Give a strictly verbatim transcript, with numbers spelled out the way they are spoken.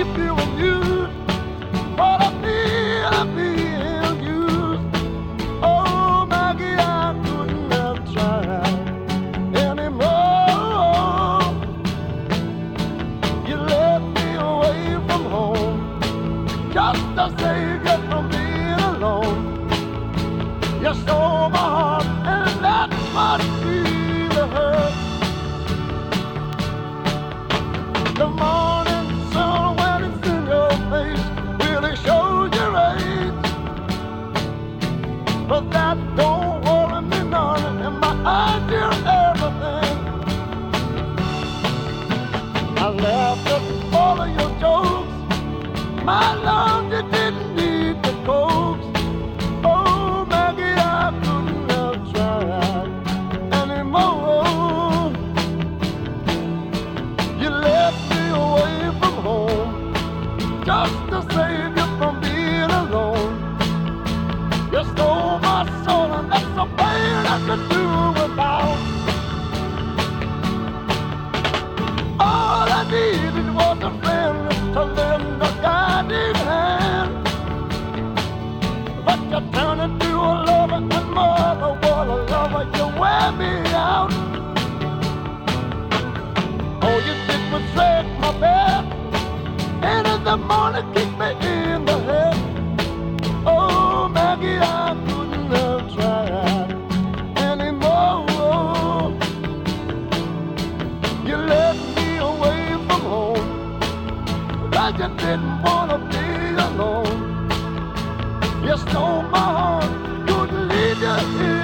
feeling used. But I feel I'm being used. Oh, Maggie, I couldn't have tried anymore. You left me away from home just to save you from being alone. You stole my heart, and that's what really hurt. The morning sun, when it's in your face, really shows your age. But that don't worry me none. In my eyes, you're everything. I laughed at all of your jokes. My love, you didn't need the coax. Oh, Maggie, I couldn't have tried anymore. You left me away from home just to save you from being alone. You stole my soul, and that's a pain I could do without. All I needed was a friend to lend a guiding hand. But you turned into a lover, and mother, what a lover, you wear me out. All you did was shake my bed, and in the morning kick me in the head. Oh, Maggie, I couldn't have tried anymore. You left me away from home, but you didn't want to be alone. You stole my heart, couldn't leave you here.